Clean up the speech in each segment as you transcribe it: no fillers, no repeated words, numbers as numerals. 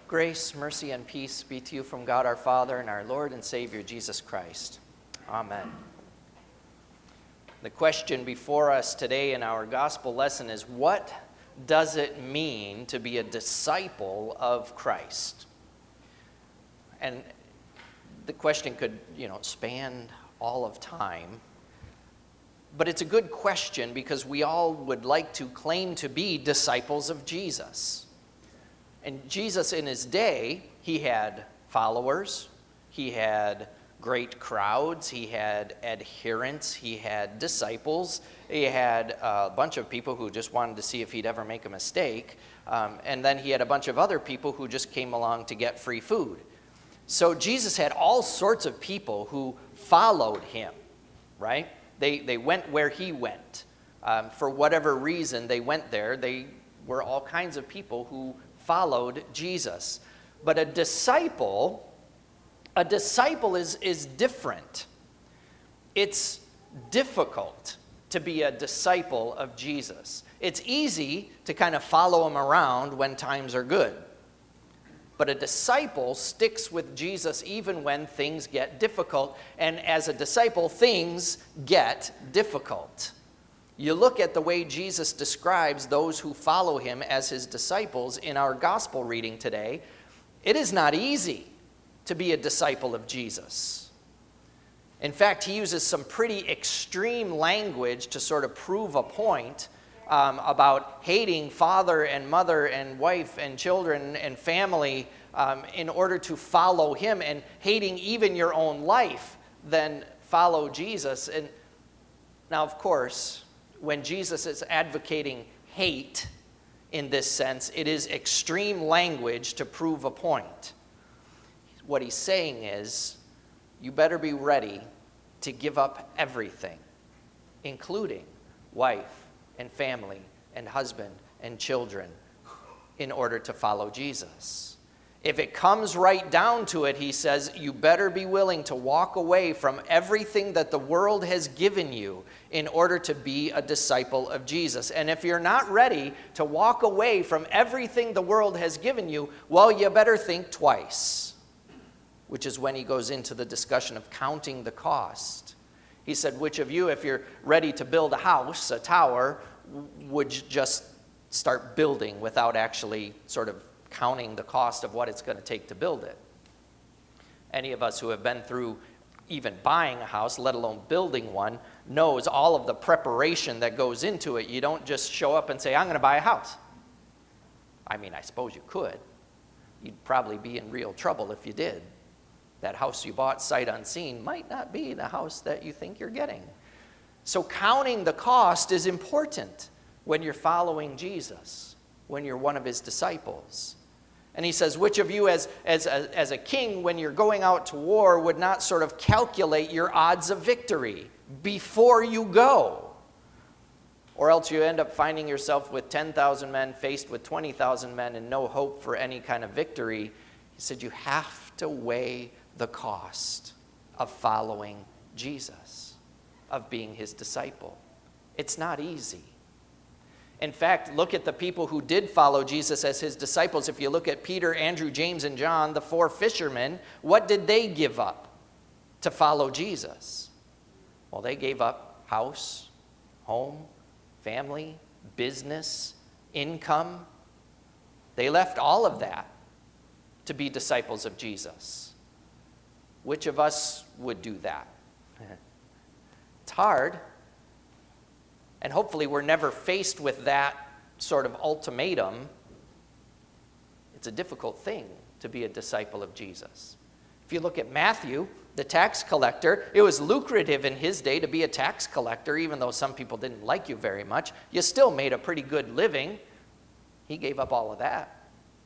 Grace, mercy, and peace be to you from God our Father and our Lord and Savior Jesus Christ. Amen. The question before us today in our gospel lesson is, what does it mean to be a disciple of Christ? And the question could, span all of time. But it's a good question because we all would like to claim to be disciples of Jesus. And Jesus in his day, he had followers, he had great crowds, he had adherents, he had disciples, he had a bunch of people who just wanted to see if he'd ever make a mistake, and then he had a bunch of other people who just came along to get free food. So Jesus had all sorts of people who followed him, right? They went where he went. For whatever reason, they went there. They were all kinds of people who followed Jesus. But a disciple is different. It's difficult to be a disciple of Jesus. It's easy to kind of follow him around when times are good. But a disciple sticks with Jesus even when things get difficult. And as a disciple, things get difficult. You look at the way Jesus describes those who follow him as his disciples in our gospel reading today. It is not easy to be a disciple of Jesus. In fact, he uses some pretty extreme language to sort of prove a point about hating father and mother and wife and children and family in order to follow him, and hating even your own life, then follow Jesus. And now, of course, when Jesus is advocating hate in this sense, it is extreme language to prove a point. What he's saying is, you better be ready to give up everything, including wife and family and husband and children, in order to follow Jesus. If it comes right down to it, he says, you better be willing to walk away from everything that the world has given you in order to be a disciple of Jesus. And if you're not ready to walk away from everything the world has given you, well, you better think twice. Which is when he goes into the discussion of counting the cost. He said, which of you, if you're ready to build a house, a tower, would just start building without actually sort of counting the cost of what it's going to take to build it? Any of us who have been through even buying a house, let alone building one, knows all of the preparation that goes into it. You don't just show up and say, I'm going to buy a house. I mean, I suppose you could. You'd probably be in real trouble if you did. That house you bought sight unseen might not be the house that you think you're getting. So counting the cost is important when you're following Jesus, when you're one of his disciples. And he says, which of you as a king, when you're going out to war, would not sort of calculate your odds of victory before you go? Or else you end up finding yourself with 10,000 men faced with 20,000 men and no hope for any kind of victory. He said, you have to weigh the cost of following Jesus, of being his disciple. It's not easy. In fact, look at the people who did follow Jesus as his disciples. If you look at Peter, Andrew, James, and John, the four fishermen, what did they give up to follow Jesus? Well, they gave up house, home, family, business, income. They left all of that to be disciples of Jesus. Which of us would do that? It's hard. And hopefully we're never faced with that sort of ultimatum. It's a difficult thing to be a disciple of Jesus. If you look at Matthew, the tax collector, it was lucrative in his day to be a tax collector, even though some people didn't like you very much. You still made a pretty good living. He gave up all of that.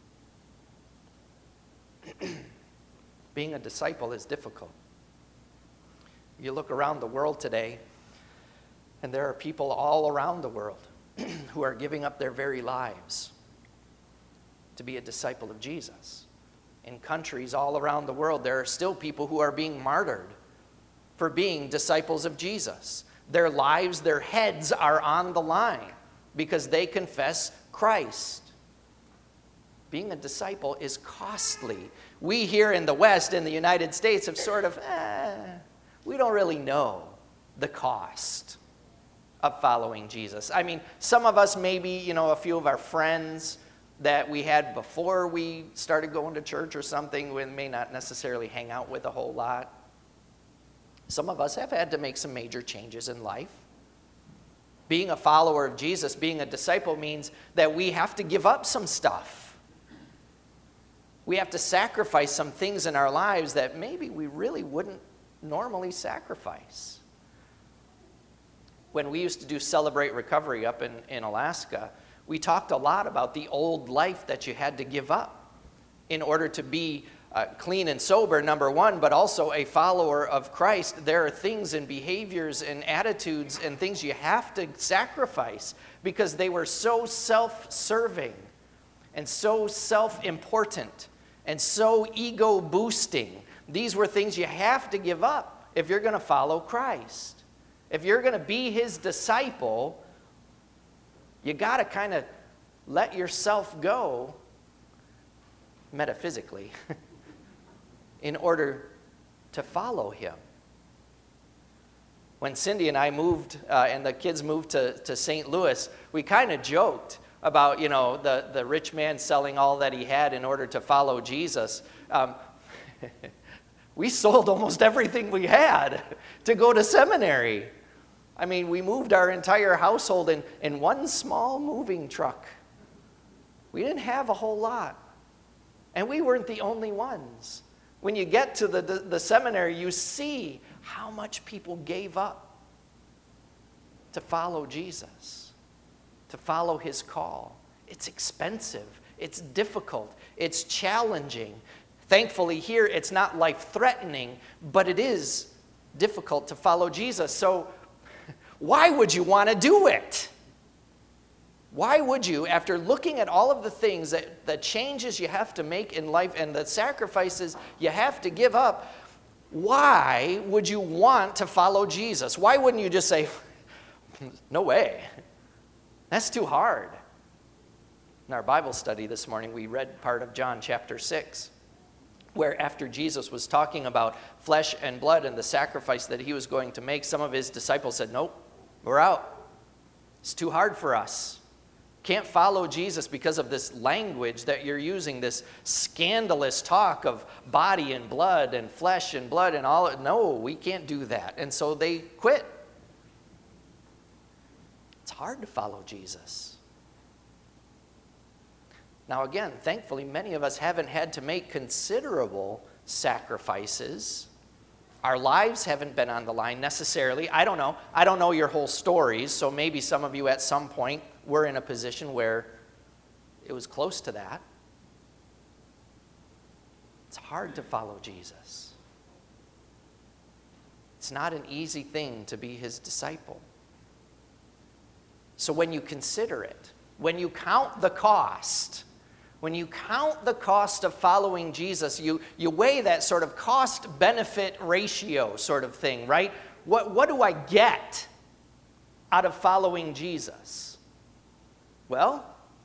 Being a disciple is difficult. You look around the world today, and there are people all around the world who are giving up their very lives to be a disciple of Jesus. In countries all around the world, there are still people who are being martyred for being disciples of Jesus. Their lives, their heads are on the line because they confess Christ. Being a disciple is costly. We here in the West, in the United States, have sort of, we don't really know the cost of following Jesus. I mean, some of us, maybe, a few of our friends that we had before we started going to church or something, we may not necessarily hang out with a whole lot. Some of us have had to make some major changes in life. Being a follower of Jesus, being a disciple, means that we have to give up some stuff. We have to sacrifice some things in our lives that maybe we really wouldn't normally sacrifice. When we used to do Celebrate Recovery up in Alaska, we talked a lot about the old life that you had to give up in order to be clean and sober, number one, but also a follower of Christ. There are things and behaviors and attitudes and things you have to sacrifice because they were so self-serving and so self-important and so ego-boosting. These were things you have to give up if you're going to follow Christ. If you're going to be his disciple, you got to kind of let yourself go, metaphysically, in order to follow him. When Cindy and I moved, and the kids moved to St. Louis, we kind of joked about, the rich man selling all that he had in order to follow Jesus. We sold almost everything we had to go to seminary. I mean, we moved our entire household in one small moving truck. We didn't have a whole lot. And we weren't the only ones. When you get to the seminary, you see how much people gave up to follow Jesus, to follow his call. It's expensive. It's difficult. It's challenging. Thankfully here, it's not life-threatening, but it is difficult to follow Jesus. So why would you want to do it? Why would you, after looking at all of the things, the changes you have to make in life and the sacrifices you have to give up, why would you want to follow Jesus? Why wouldn't you just say, no way, that's too hard? In our Bible study this morning, we read part of John chapter 6, where after Jesus was talking about flesh and blood and the sacrifice that he was going to make, some of his disciples said, nope, we're out. It's too hard for us. Can't follow Jesus because of this language that you're using, this scandalous talk of body and blood and flesh and blood and all. No, we can't do that. And so they quit. It's hard to follow Jesus. Now again, thankfully, many of us haven't had to make considerable sacrifices. Our lives haven't been on the line necessarily. I don't know. I don't know your whole stories, so maybe some of you at some point were in a position where it was close to that. It's hard to follow Jesus. It's not an easy thing to be his disciple. So when you consider it, when you count the cost, when you count the cost of following Jesus, you weigh that sort of cost-benefit ratio sort of thing, right? What do I get out of following Jesus? Well,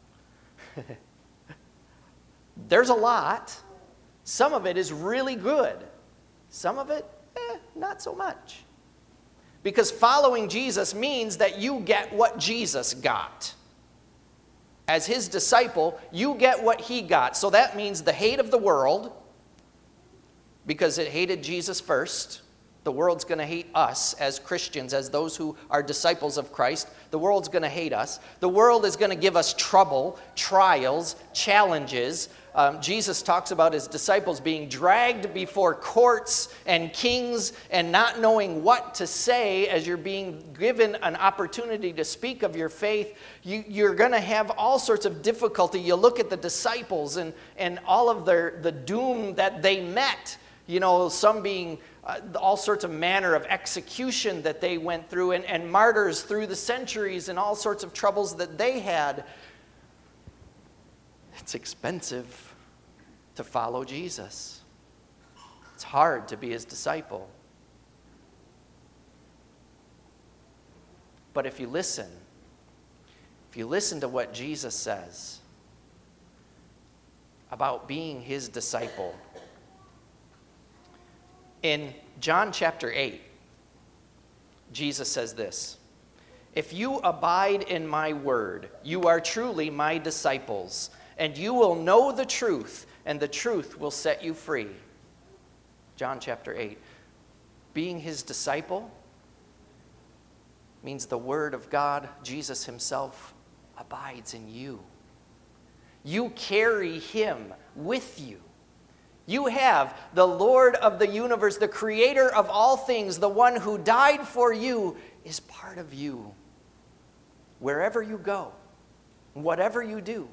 there's a lot. Some of it is really good. Some of it, not so much. Because following Jesus means that you get what Jesus got. As his disciple, you get what he got. So that means the hate of the world, because it hated Jesus first. The world's going to hate us as Christians, as those who are disciples of Christ. The world's going to hate us. The world is going to give us trouble, trials, challenges. Jesus talks about his disciples being dragged before courts and kings and not knowing what to say as you're being given an opportunity to speak of your faith. You're going to have all sorts of difficulty. You look at the disciples and all of the doom that they met. Some being all sorts of manner of execution that they went through and martyrs through the centuries and all sorts of troubles that they had. It's expensive to follow Jesus. It's hard to be his disciple. But if you listen to what Jesus says, about being his disciple. In John chapter 8, Jesus says this, "If you abide in my word, you are truly my disciples, and you will know the truth, and the truth will set you free." John chapter 8. Being his disciple means the word of God, Jesus himself, abides in you. You carry him with you. You have the Lord of the universe, the creator of all things, the one who died for you, is part of you. Wherever you go, whatever you do,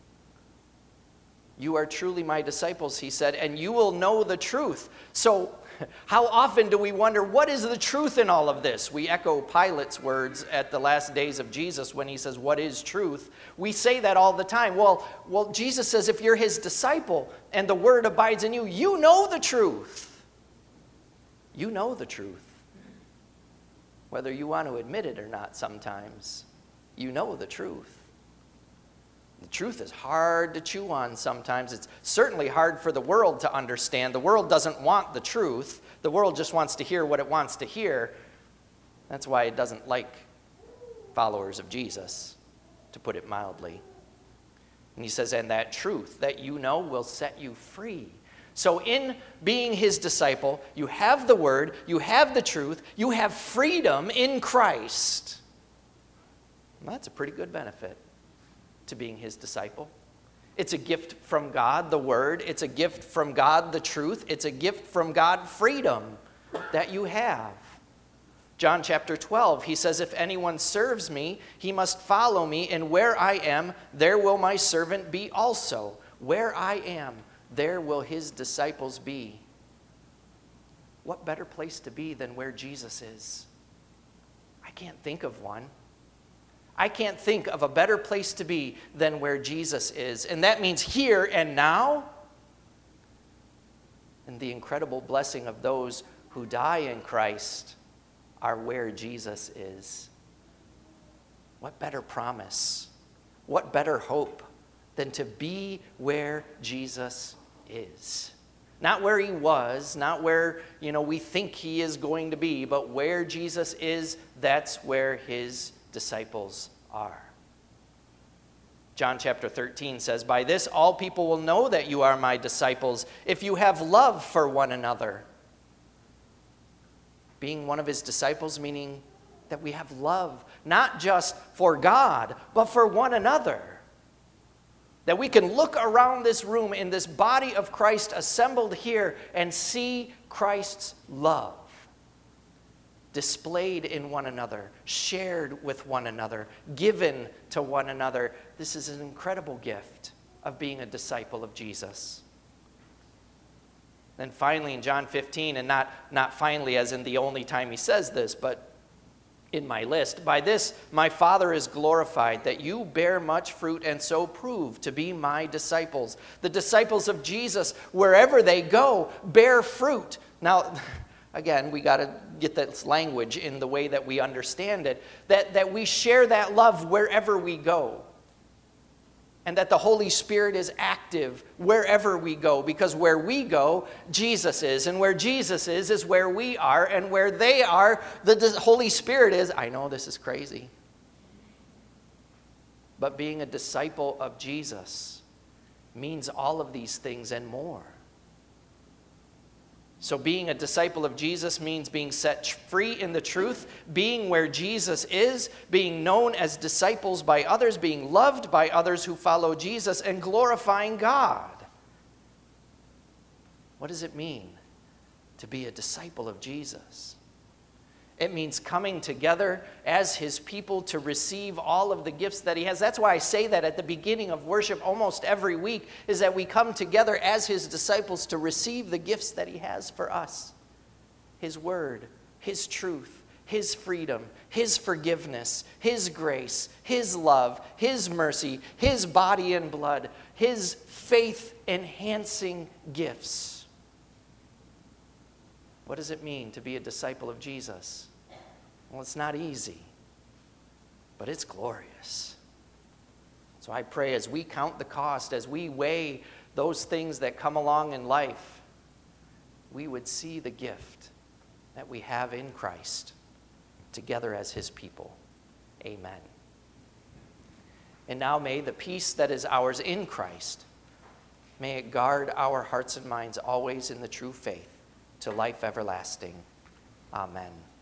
you are truly my disciples, he said, and you will know the truth. So how often do we wonder, what is the truth in all of this? We echo Pilate's words at the last days of Jesus when he says, what is truth? We say that all the time. Well, Jesus says if you're his disciple and the word abides in you, you know the truth. You know the truth. Whether you want to admit it or not sometimes, you know the truth. The truth is hard to chew on sometimes. It's certainly hard for the world to understand. The world doesn't want the truth. The world just wants to hear what it wants to hear. That's why it doesn't like followers of Jesus, to put it mildly. And he says, and that truth that you know will set you free. So in being his disciple, you have the word, you have the truth, you have freedom in Christ. Well, that's a pretty good benefit to being his disciple. It's a gift from God, the word. It's a gift from God, the truth. It's a gift from God, freedom that you have. John chapter 12, he says, if anyone serves me, he must follow me, and where I am, there will my servant be also. Where I am, there will his disciples be. What better place to be than where Jesus is? I can't think of one. I can't think of a better place to be than where Jesus is. And that means here and now. And the incredible blessing of those who die in Christ are where Jesus is. What better promise? What better hope than to be where Jesus is? Not where he was, not where, we think he is going to be, but where Jesus is, that's where his disciples are. John chapter 13 says, by this all people will know that you are my disciples, if you have love for one another. Being one of his disciples meaning that we have love, not just for God, but for one another. That we can look around this room in this body of Christ assembled here and see Christ's love displayed in one another, shared with one another, given to one another. This is an incredible gift of being a disciple of Jesus. Then finally in John 15, and not finally as in the only time he says this, but in my list, by this my Father is glorified, that you bear much fruit and so prove to be my disciples. The disciples of Jesus, wherever they go, bear fruit. Now, again, we got to get this language in the way that we understand it, that we share that love wherever we go. And that the Holy Spirit is active wherever we go, because where we go, Jesus is. And where Jesus is where we are. And where they are, the Holy Spirit is. I know this is crazy. But being a disciple of Jesus means all of these things and more. So being a disciple of Jesus means being set free in the truth, being where Jesus is, being known as disciples by others, being loved by others who follow Jesus, and glorifying God. What does it mean to be a disciple of Jesus? It means coming together as his people to receive all of the gifts that he has. That's why I say that at the beginning of worship almost every week, is that we come together as his disciples to receive the gifts that he has for us. His word, his truth, his freedom, his forgiveness, his grace, his love, his mercy, his body and blood, his faith-enhancing gifts. What does it mean to be a disciple of Jesus? Well, it's not easy, but it's glorious. So I pray as we count the cost, as we weigh those things that come along in life, we would see the gift that we have in Christ together as his people. Amen. And now may the peace that is ours in Christ, may it guard our hearts and minds always in the true faith to life everlasting. Amen.